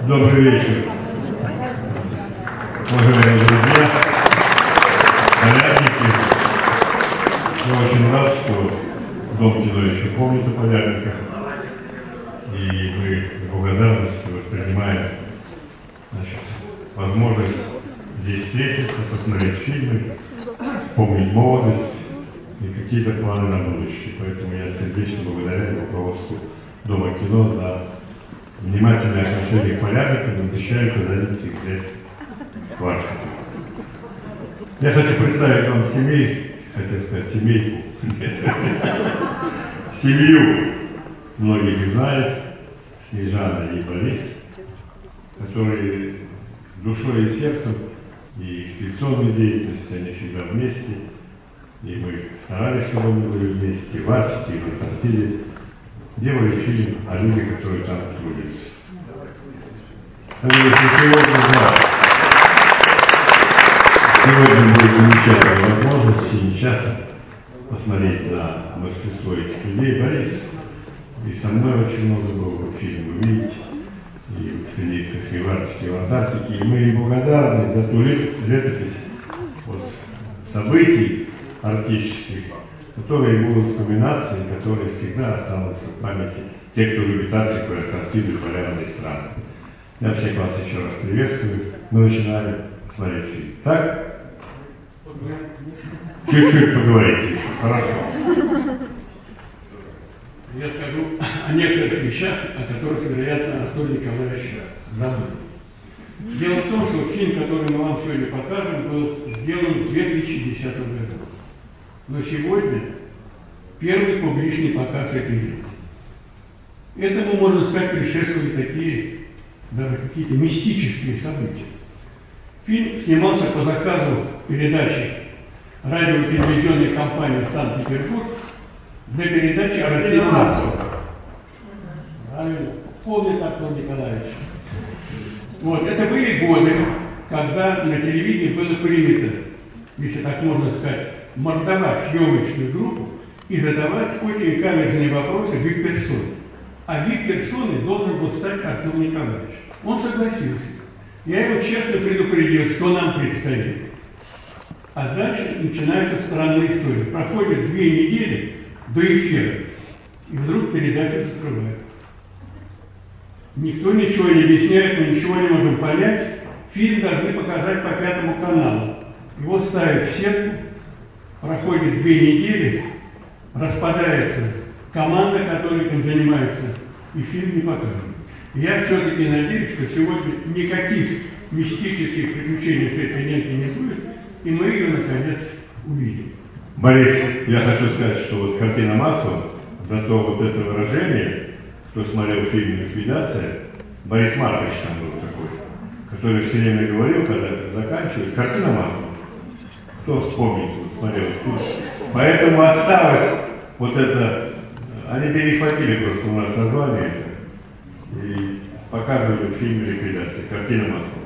Добрый вечер, уважаемые друзья, полярники. Я очень рад, что Дом кино еще помнит о полярниках, и мы с благодарностью воспринимаем, возможность здесь встретиться, посмотреть фильмы, вспомнить молодость и какие-то планы на будущее. Поэтому я сердечно благодарю руководству Дома кино за внимательное отношение к полярникам, обещаю когда-нибудь их взять в ваш. Я хочу представить вам хотел сказать семейку, семью, многих знают, Снежана и Борис, которые душой и сердцем и экспедиционной деятельности, они всегда вместе, и мы старались, чтобы мы были вместе в Арктике, и в Антарктиде, делали фильм о людях, которые там трудятся. Сегодня будет замечательная возможность в течение часа посмотреть на мастерство этих людей. Борис и со мной очень много было фильмов увидеть, и в экспедициях и в Арктике, и в Антарктике. И мы им благодарны за ту летопись событий арктических, которые будут вспоминаться и которые всегда останутся в памяти тех, кто любит Арктику, Антарктиду и полярные страны. Я всех вас еще раз приветствую. Мы начинаем смотреть фильм. Так? Чуть-чуть поговорите еще. Хорошо. Я скажу о некоторых вещах, о которых, вероятно, Анатолий Николаевич забыл. Дело в том, что фильм, который мы вам сегодня покажем, был сделан в 2010 году. Но сегодня первый публичный показ этой ленты. Этому, можно сказать, предшествовали такие, даже какие-то мистические события. Фильм снимался по заказу передачи радио- и телевизионной компании «Санкт-Петербург» для передачи о России массово. Правильно. Помнит Анатолий Николаевич. Это были годы, когда на телевидении было принято, если так можно сказать, мордовать съемочную группу и задавать очень каверзные вопросы в их персоне. А в их персоне должен был стать Артур Николаевич. Он согласился. Я его честно предупредил, что нам предстоит. А дальше начинается странная история. Проходит 2 недели до эфира, и вдруг передачу закрывают. Никто ничего не объясняет, мы ничего не можем понять. Фильм должны показать по 5-му каналу. Его ставят в сетку, проходит 2 недели, распадается команда, которая этим занимается, и фильм не показывают. Я все-таки надеюсь, что сегодня никаких мистических приключений с этой лентой не будет, и мы ее, наконец, увидим. Борис, я хочу сказать, что картина массовая, зато это выражение, кто смотрел фильм «Ликвидация», Борис Маркович там был такой, который все время говорил, когда заканчивалась, картина массовая. Кто вспомнит, смотрел фильм. Поэтому осталось это, они перехватили просто у нас название и показывали фильм «Ликвидация», картина массовая.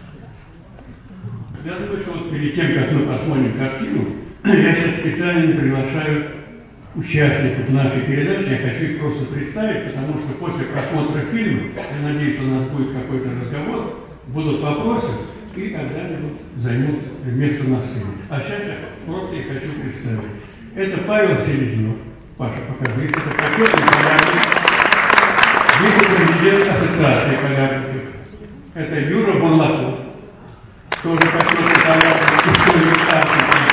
Я думаю, что перед тем, как мы посмотрим картину, я сейчас специально приглашаю участников нашей передачи, я хочу их просто представить, потому что после просмотра фильма, я надеюсь, что у нас будет какой-то разговор, будут вопросы, и когда-нибудь займут место на сцене. А сейчас я просто их хочу представить. Это Павел Селезнев. Паша, покажи, это почетный полярник, вице-президент Ассоциации полярников. Это Юра Бурлаков, тоже почетный полярник, историк Арктики.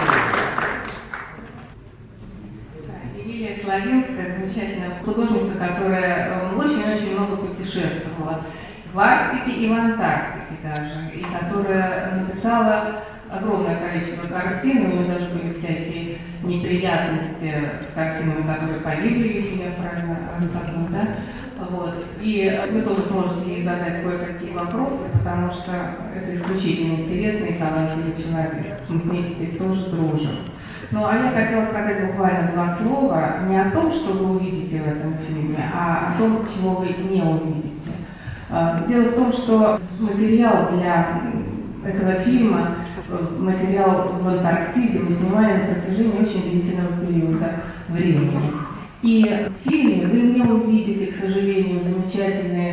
Славинская, замечательная художница, которая очень-очень много путешествовала в Арктике и в Антарктике даже, и которая написала огромное количество картин, у нее даже были всякие неприятности с картинами, которые погибли, если я правильно рассказывала, да? И вы тоже сможете ей задать кое-какие вопросы, потому что это исключительно интересный и талантливый человек. Мы с ней теперь тоже дружим. А я хотела сказать буквально 2 слова не о том, что вы увидите в этом фильме, а о том, чего вы не увидите. Дело в том, что материал для этого фильма, материал в Антарктиде мы снимали на протяжении очень длительного периода времени. И в фильме вы не увидите, к сожалению, замечательные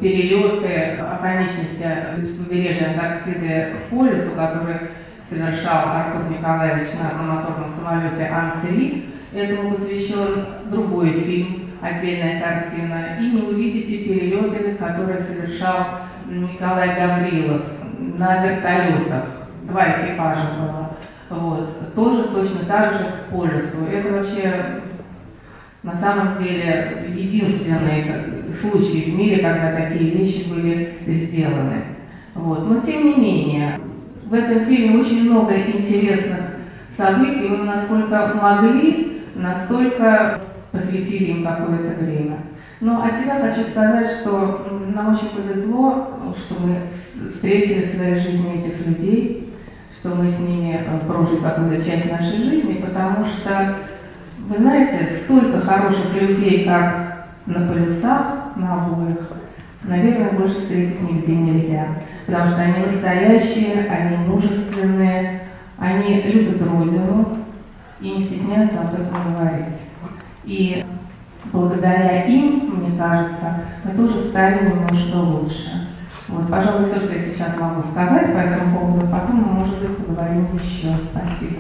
перелеты оконечности побережья Антарктиды к полюсу, который совершал Артур Николаевич на моторном самолете Ан-3. Этому посвящен другой фильм, отдельная картина. И не увидите перелеты, которые совершал Николай Гаврилов на вертолетах. 2 экипажа было. Вот. Тоже точно так же к полюсу. Это вообще на самом деле единственный случай в мире, когда такие вещи были сделаны. Вот. Но тем не менее, в этом фильме очень много интересных событий. Мы насколько могли, настолько посвятили им какое-то время. Но от себя хочу сказать, что нам очень повезло, что мы встретили в своей жизни этих людей, что мы с ними прожили какую-то часть нашей жизни, потому что, вы знаете, столько хороших людей, как на полюсах, на обоих, наверное, больше встретить нигде нельзя. Потому что они настоящие, они мужественные, они любят Родину и не стесняются об этом говорить. И благодаря им, мне кажется, мы тоже стали немножко лучше. Вот, пожалуй, все, что я сейчас могу сказать по этому поводу, потом мы, может быть, поговорим еще. Спасибо.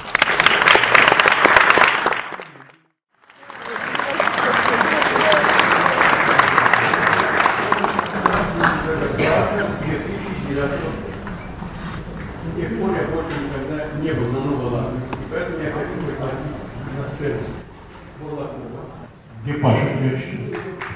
С тех пор я больше никогда не был на Новолатвии, поэтому я хочу быть на сцену. Где Паша прячется?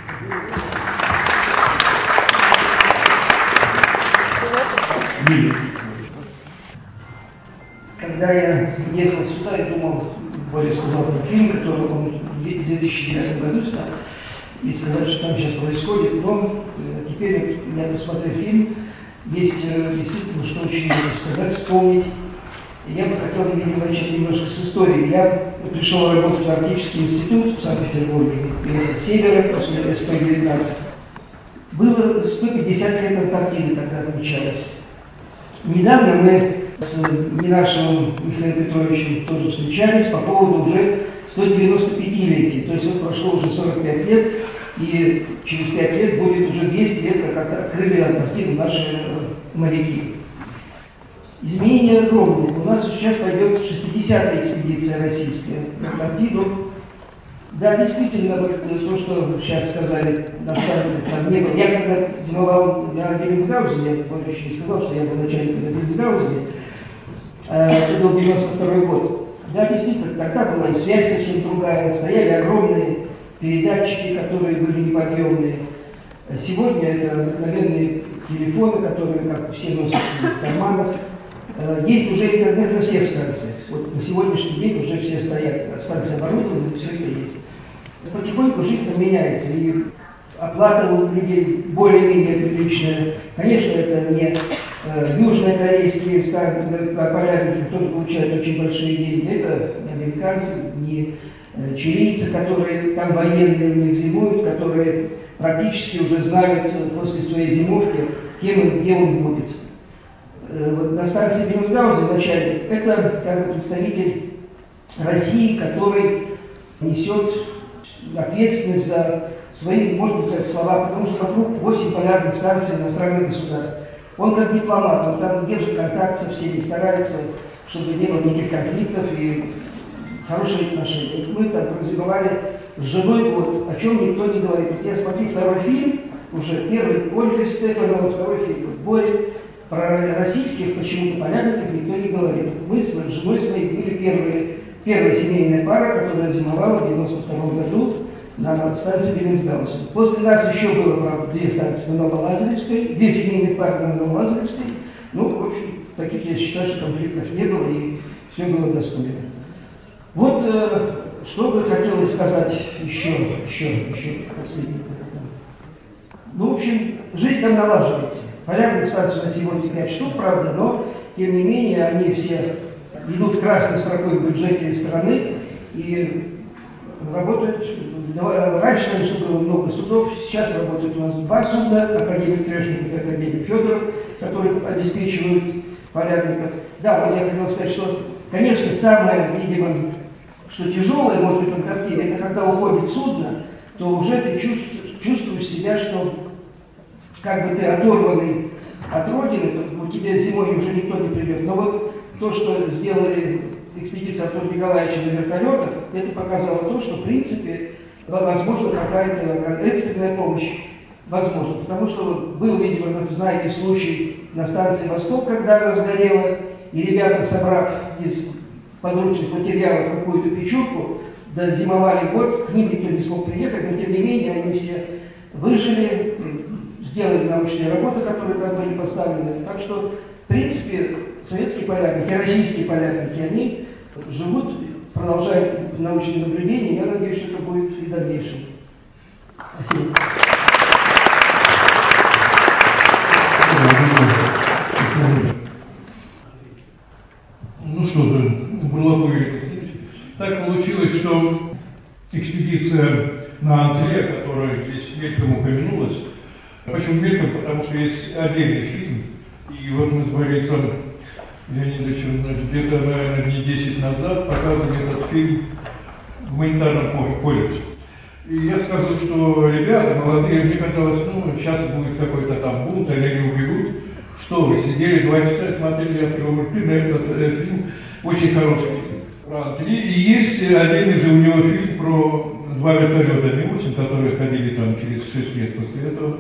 Когда я ехал сюда, я думал, Боря сказал про фильм, который он в 2009 году снял, и сказать, что там сейчас происходит, но теперь я посмотрел фильм, есть действительно, что очень много сказать, вспомнить. И я бы хотел, видимо, начать немножко с истории. Я пришел работать в Арктический институт в Санкт-Петербурге, приехал с севера после СП-19. Было 150 лет Антарктиды тогда отмечалось. Недавно мы с Ненашевым Михаилом Петровичем тоже встречались по поводу уже 195-летия. То есть вот прошло уже 45 лет, и через 5 лет будет уже 200 лет, как открыли Антарктиду наши моряки. Изменения огромные. У нас сейчас пойдет 60-я экспедиция российская в Антарктиду. Да, действительно, вот то, что сейчас сказали на станции, там не было. Я когда зимовал на Беллинсгаузене, я помню, еще не сказал, что я был начальником на Беллинсгаузене, это был 92-й год. Да, действительно, тогда была и связь совсем другая, стояли огромные передатчики, которые были неподъемные. Сегодня это обыкновенные телефоны, которые, как все, носят в карманах. Есть уже интернет на всех станциях. Вот на сегодняшний день уже все стоят, станции оборудованы, все это есть. Потихоньку жизнь меняется, и оплата у людей более-менее приличная. Конечно, это не южнокорейские полярники, кто-то получает очень большие деньги. Это американцы, не чилийцы, которые там военные у них зимуют, которые практически уже знают после своей зимовки, кем и где он будет. Вот на станции Беллинсгаузен начальник, это как бы представитель России, который несет ответственность за свои, может быть, за слова, потому что вокруг 8 полярных станций иностранных государств. Он как дипломат, он там держит контакт со всеми, старается, чтобы не было никаких конфликтов и хорошие отношения. Мы там прозябовали с женой, вот, о чем никто не говорит. Вот я смотрю второй фильм, уже первый Ольга Степанова, второй фильм Боря. Про российских почему-то полярников никто не говорит. Мы с женой своей были первая семейная пара, которая зимовала в 92 году на станции Беллинсгаузен. После нас еще было, правда, 2 станции на Новолазаревской, 2 семейных пары на Новолазаревской. Ну, в общем, таких, я считаю, что конфликтов не было, и все было достойно. Вот, что бы хотелось сказать еще последнее. Ну, в общем, жизнь там налаживается. Полярных станций на сегодня 5 штук, правда, но, тем не менее, они все идут красной строкой в бюджете страны и работают. Раньше, конечно, было много судов, сейчас работают у нас 2 суда, академик Трешников и академик Федоров, которые обеспечивают полярников. Да, вот я хотел сказать, что, конечно, самое, видимо, что тяжелое, может быть, в Антарктиде, это когда уходит судно, то уже ты чувствуешь себя, что как бы ты оторванный от родины, то тебе зимой уже никто не придет. Но вот то, что сделали экспедиция Антона Николаевича на вертолетах, это показало то, что в принципе возможно какая-то экстренная помощь. Возможно, потому что был, видимо, вы знаете, случай на станции «Восток», когда разгорело, и ребята, собрав из подручных материалов какую-то печурку, дозимовали год, к ним никто не смог приехать, но тем не менее они все выжили, сделали научные работы, которые там были поставлены. Так что, в принципе, советские полярники, российские полярники, они живут, продолжают научные наблюдения, я надеюсь, что это будет и в дальнейшем. Спасибо. Ну что же, Бурлакович, так получилось, что экспедиция на Антре, которая здесь мельком упомянулась, почему мельком, потому что есть отдельный фильм, и вот мы с Борисом Леонидовичем где-то, наверное, дней 10 назад показывали этот фильм в гуманитарном колледже. И я скажу, что ребята молодые, мне казалось, ну, сейчас будет какой-то там бунт, они убегут. Что вы, сидели 2 часа и смотрели «Открывая рты» на этот фильм, очень хороший фильм. И есть отдельный же у него фильм про 2 вертолета Ми-8, которые ходили там через 6 лет после этого.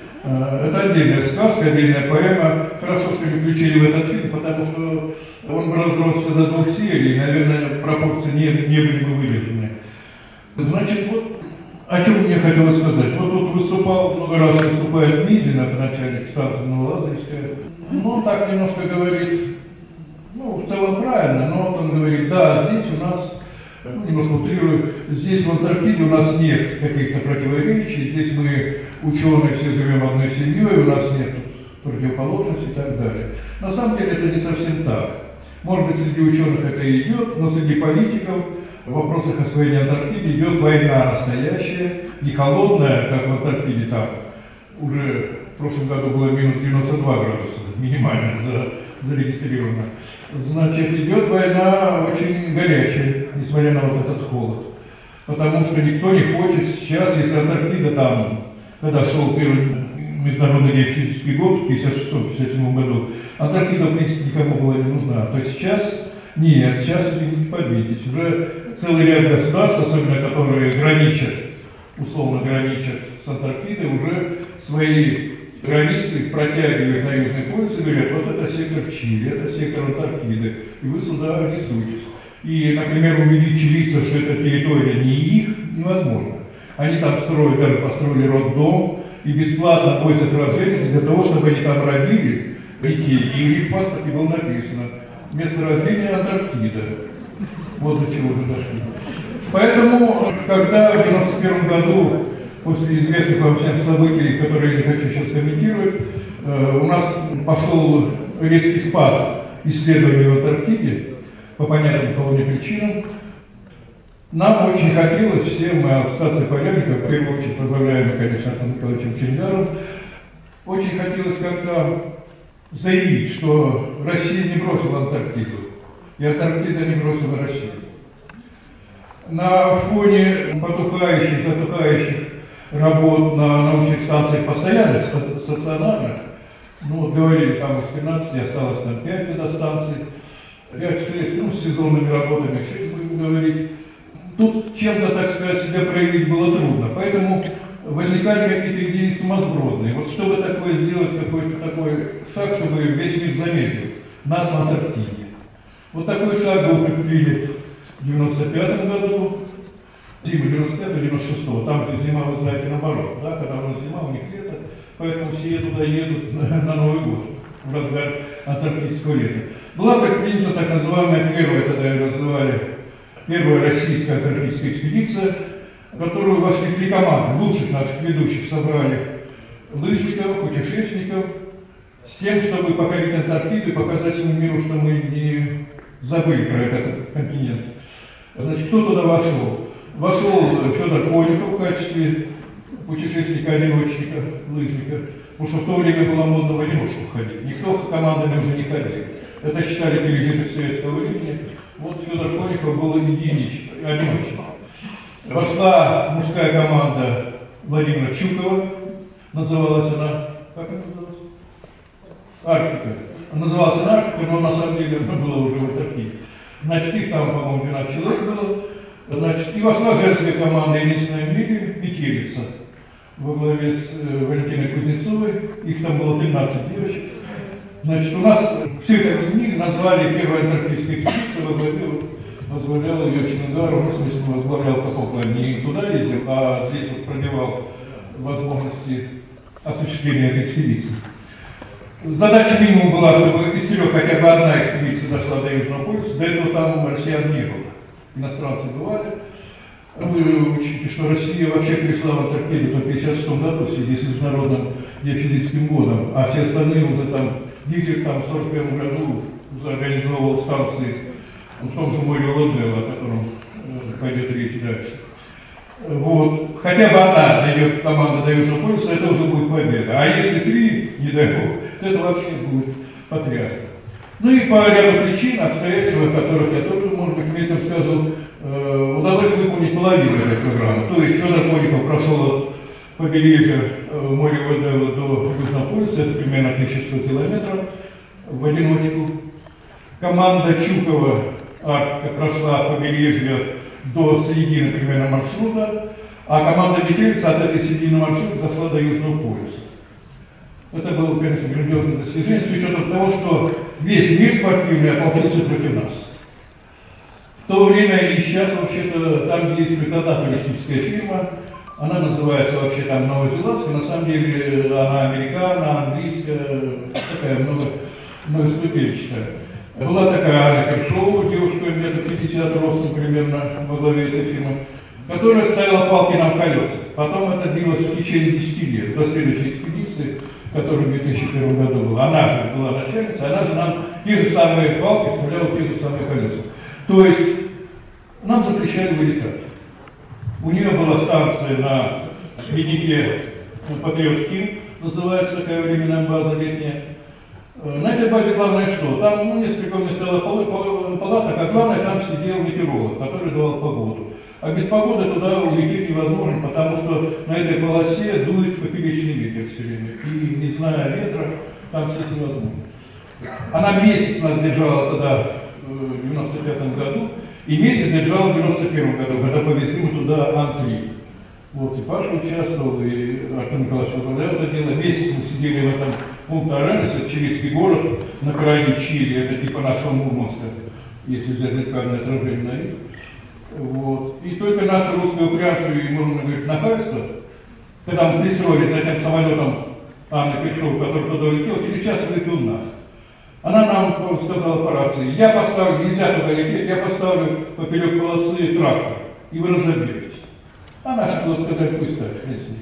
Это отдельная сказка, отдельная поэма. Хорошо, что не включили в этот фильм, потому что он бы разросся до 2 серий, и, наверное, пропорции не были бы выдержаны. Значит, вот о чем мне хотелось сказать. Вот тут выступал, много раз выступает Мизин, это начальник станции Новолазаревская. Ну, он так немножко говорит, ну, в целом правильно, но вот он говорит, да, здесь у нас, немножко утрирую, здесь в Антарктиде у нас нет каких-то противоречий, здесь мы, ученые, все живем одной семьей, у нас нет противоположностей и так далее. На самом деле это не совсем так. Может быть, среди ученых это и идет, но среди политиков в вопросах освоения Антарктиды идет война настоящая, не холодная, как в Антарктиде, там уже в прошлом году было минус 92 градуса, минимально зарегистрировано. Значит, идет война очень горячая, несмотря на вот этот холод. Потому что никто не хочет сейчас, если Антарктида там, когда шел первый Международный геофизический год в 1956-1957 году, Антарктида, в принципе, никому была не нужна. То сейчас нет, сейчас вы не победите. Уже целый ряд государств, особенно которые граничат, условно граничат с Антарктидой, уже свои границы протягивают на Южный полюс и говорят, вот это сектор Чили, это сектор Антарктиды, и вы сюда несутесь. И, например, убедить чилийцев, что эта территория не их, невозможно. Они там строят, даже построили роддом, и бесплатно возят рожениц для того, чтобы они там родили детей, и у них в паспорте было написано место рождения Антарктида. Вот до чего мы дошли. Поэтому, когда в 1991 году, после известных вам всем событий, которые я не хочу сейчас комментировать, у нас пошел резкий спад исследований в Антарктиде, по понятным вполне причинам, нам очень хотелось, всем мы ассоциации полярников, в первую очередь возглавляемый, конечно, Антоном Николаевичем Чембяром, очень хотелось как-то заявить, что Россия не бросила Антарктиду, и Антарктида не бросила Россию. На фоне затухающих работ на научных станциях постоянных, стационарных, ну вот говорили, там из 15 осталось там 5 водостанций, 5-6, ну с сезонными работами 6 будем говорить. Тут чем-то, так сказать, себя проявить было трудно, поэтому возникали какие-то идеи сумасбродные. Вот чтобы такое сделать, какой-то такой шаг, чтобы весь мир заметил нас в Антарктиде. Вот такой шаг был предпринят в 1995 году, зиму 95-96, там же зима, вы знаете, наоборот, да? Когда у нас зима, у них лето, поэтому все туда едут на Новый год, в разгар антарктического лета. Была предпринята так называемая первая, тогда ее называли, первая российская антарктическая экспедиция, в которую вошли 3 команды лучших наших ведущих, собрали лыжников, путешественников, с тем, чтобы покорить Антарктиду и показать всему миру, что мы не забыли про этот континент. Значит, кто туда вошел? Вошел Федор Конюхов в качестве путешественника-одиночника, лыжника, потому что в то время было модно в одиночку ходить. Никто командами уже не ходил. Это считали пережиток советского времени. Вот Федор Конюхов был одиночник. Вошла мужская команда Владимира Чукова, называлась она, как это называлось? Арктика. Назывался она Арктика, но на самом деле она была уже в Антарктиде. Значит, их там, по-моему, 12 человек было. Значит, и вошла женская команда, единственная в мире, «Метелица», во главе с Валентиной Кузнецовой. Их там было 13 девочек. Значит, у нас все это книги назвали первой антарктической экспедицией, во главе возглавлял ее Чингару, в смысле, возглавлял в каком плане, не туда ездил, а здесь вот пробивал возможности осуществления этой экспедиции. Задача минимум была, чтобы из 4 хотя бы одна экспедиция дошла до Южного полюса. До этого там россиян не было. Иностранцы бывали. Вы учите, что Россия вообще пришла в Антарктиду только в 1956 году в связи с Международным геофизическим годом, а все остальные уже там, Гитлер там в 1941 году организовал станции в том же море Лодела, о котором пойдет речь дальше. Вот. Хотя бы одна дойдет команда до Южного полюса, это уже будет победа. А если 3, не дай бог, то это вообще будет потрясно. Ну и по ряду причин, обстоятельств, о которых я тоже, может быть, метром сказал, удалось выполнить половину этой программы. То есть Федор Конников прошел от побережья моря Лодела до Южного полюса, это примерно 1100 километров в одиночку. Команда Чукова Арктика прошла от побережья до середины примерно маршрута, а команда Метелица от этой середины маршрута дошла до Южного полюса. Это было, конечно, грандиозное достижение, с учетом того, что весь мир спортивный ополчился против нас. В то время и сейчас, вообще-то, там действует одна туристическая фирма, она называется вообще там Новозеландская, на самом деле она американская, английская, такая многоступенчатая. Была такая Аня Кершова, девушка метров 50 ростом примерно во главе этой фирмы, которая ставила палки нам в колеса. Потом это длилось в течение 10 лет, до следующей экспедиции, которая в 2001 году была. Она же была начальницей, она же нам те же самые палки вставляла те же самые колеса. То есть нам запрещали вылетать. У нее была станция на леднике Патриот-Ким, называется такая временная база летняя. На этой базе главное что? Там несколько мест стояло палаток, а главное там сидел метеоролог, который давал погоду. А без погоды туда улететь невозможно, потому что на этой полосе дует поперечный ветер все время. И не зная ветра, там сесть невозможно. Она месяц нас держала тогда в 95 году, и месяц держала в 91 году, когда повезли мы туда Ан-3. Вот, и Паша участвовал, и Артем Николаевич возглавлял это дело. Месяц мы сидели в этом Пунта-Аренасе, Чилийский город, на крайне Чили, это типа нашего Мурманска, если взять зеркальное отражение на них. Вот. И только наше русское упрямство и, можно говорить, нахальство, когда мы пристроились за этим самолетом Анны Петровой, который туда улетел, через час вылетел наш. Она нам сказала по рации: я поставлю, нельзя туда лететь, я поставлю поперек полосы трактор, и вы разобьетесь. А наши было сказать, пусть так,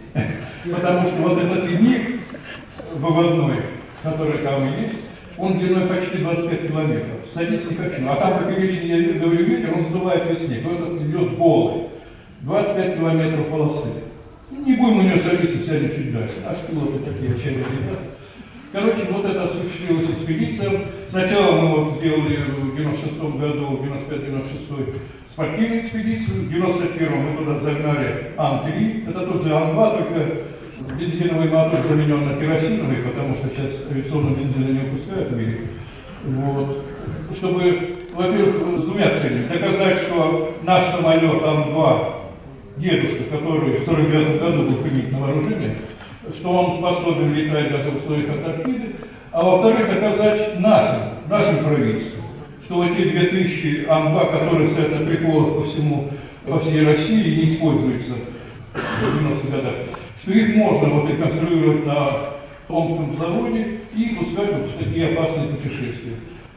потому что вот этот ледник выводной, который там есть, он длиной почти 25 километров. Садиться не хочу. А там поперечный, я говорю, ветер, он сдувает весь снег. Вот этот лед голый. 25 километров полосы. Не будем у нее садиться, сядем чуть дальше. Наши пилоты такие отчаянные ребята. Короче, вот это осуществилась экспедиция. Сначала мы вот сделали в 96 году, в 95-96 спортивную экспедицию. В 91-м мы туда загнали Ан-3. Это тот же Ан-2, только бензиновый мотор заменен на керосиновый, потому что сейчас авиационного бензина не выпускают в мире. Вот. Чтобы, во-первых, с двумя целями. Доказать, что наш самолет Ан-2, дедушка, который в 1949 году был принят на вооружение, что он способен летать даже в условиях Антарктиды, а во-вторых, доказать нашим правительству, что вот те 2000 Ан-2, которые стоят на приколах по всей России, не используются в 90-х годах, что их можно вот реконструировать на Омском заводе и пускать вот в такие опасные путешествия.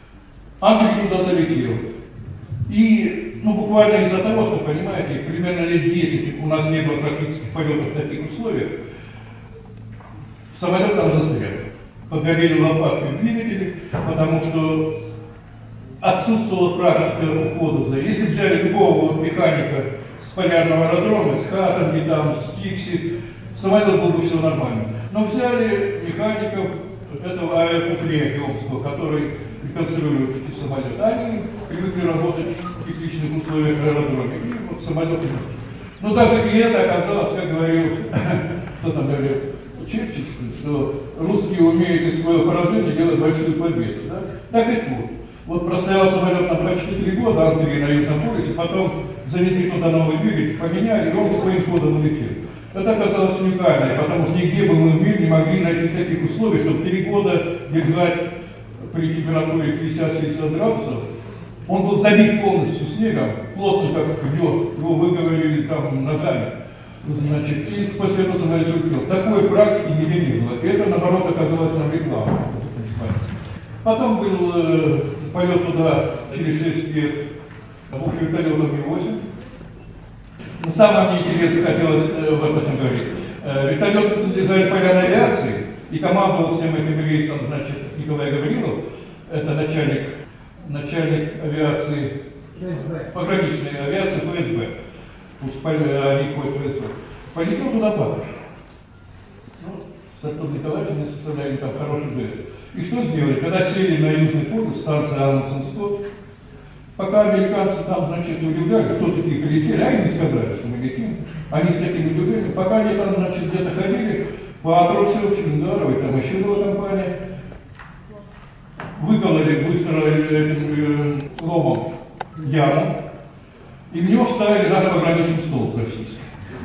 Ан-3 туда залетел. И, буквально из-за того, что, понимаете, примерно лет 10 у нас не было практических полетов в таких условиях, самолет там застрял. Погорели лопатки в двигателе, потому что отсутствовала практика ухода за. Если взяли любого механика с полярного аэродрома, с Хаттонги, там, с Кикси, самолет был бы все нормально. Но взяли механиков этого аэропорта Омского, который реконструирует эти самолеты. Они привыкли работать в тепличных условиях аэродрома. И вот самолеты. Но даже и это оказалось, как говорил, кто там говорил, Черчилль, что сделать большую победу. Да? Так и тут. Вот простоял самолет там почти 3 года, Ан-3 на Южном полюсе, потом завезли туда новый двигатель, поменяли, и он своим ходом улетел. Это оказалось уникально, потому что нигде бы мы в мире не могли найти таких условий, чтобы 3 года держать при температуре 50-60 градусов. Он был забит полностью снегом, плотно как лед, его выговорили там ногами. Значит, и после этого самолет улетел. Такой практики нигде не было. И это, наоборот, оказалось нам рекламой. Потом был полет туда через 6 лет двух вертолетов Ми-8. Но самое мне интересное хотелось в этом говорить. Вертолет израильской авиации, и командовал всем этим рейсом, значит, Николай Гаврилов, это начальник авиации, пограничной авиации ФСБ. Они ходят в ФСБ. Полетел туда Патрушев. Ну, с Артуром Николаевичем мы составляли там хороший дуэт. И что сделали? Когда сели на Южный полюс, станция Амундсен-Скотт, пока американцы там, значит, удивляли, кто такие прилетели, а они не сказали, что мы летим. Они с такими удивлениями, пока они там, значит, где-то ходили, по Отрочеву, Чиндаровой, там еще была компания, выкололи быстро ломом яму, и в него вставили наш пограничный стол российский.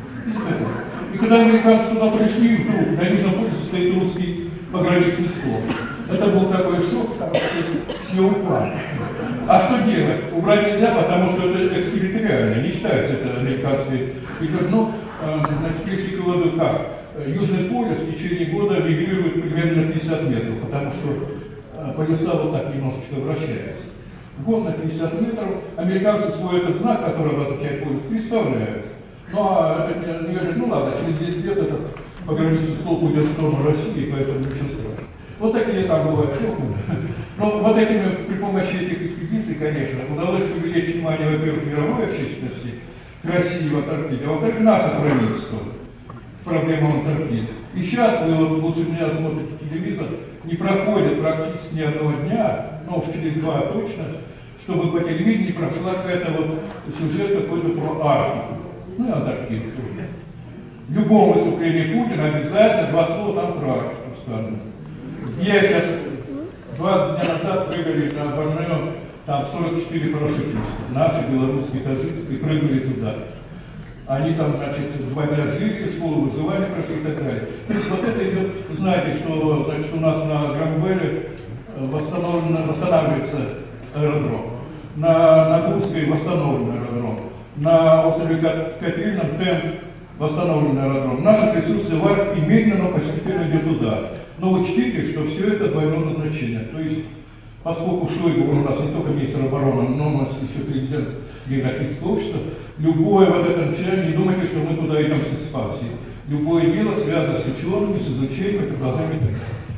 И когда американцы туда пришли, вдруг на Южном полюсе стоит русский пограничный стол. Это был такой шок, там все упали. А что делать? Убрать нельзя, потому что это экстерриториально, не считается это американской. Ну, значит, пришли к выводу как? Южный полюс в течение года мигрирует примерно на 50 метров, потому что полюса вот так немножечко вращаются. Год на 50 метров, американцы свой этот знак, который обозначает полюс, представляют. Ну, а они говорят, ну ладно, через 10 лет этот пограничный столб уйдет в сторону России, поэтому ничего страшного. Вот такие там бывают шоки. Но вот этими, при помощи этих экспедиций, конечно, удалось привлечь внимание, во-первых, мировой общественности к России в Антарктиде, а во-вторых, наше правительство к проблемам Антарктиды. И сейчас, вы вот лучше меня смотрите телевизор, не проходит практически ни одного дня, но уж через 2 точно, чтобы по телевидению прошла какая-то вот сюжет какой-то про Арктику. Ну и Антарктиду тоже. В любом выступлении Путина обязательно 2 слова там про Арктику сказано. Я сейчас 20 дней назад прыгали на Борнео, там 44 парашютиста, наши, белорусские, таджикские, прыгали туда. Они там, значит, 2 дня жили, школу выживания прошли и так далее. То есть вот это идет, знаете, что, значит, у нас на Грамбеле восстанавливается аэродром, на Гурской восстановлен аэродром, на острове Катрильном темп восстановленный аэродром. Наше присутствие в Арктике медленно, но постепенно идет туда. Но учтите, что все это двойное назначение. То есть, поскольку Шойгу у нас не только министр обороны, но у нас еще президент географического общества, любое вот это начинание, не думайте, что мы туда идем с экспансией. Любое дело связано с учеными, с изучением, предложением.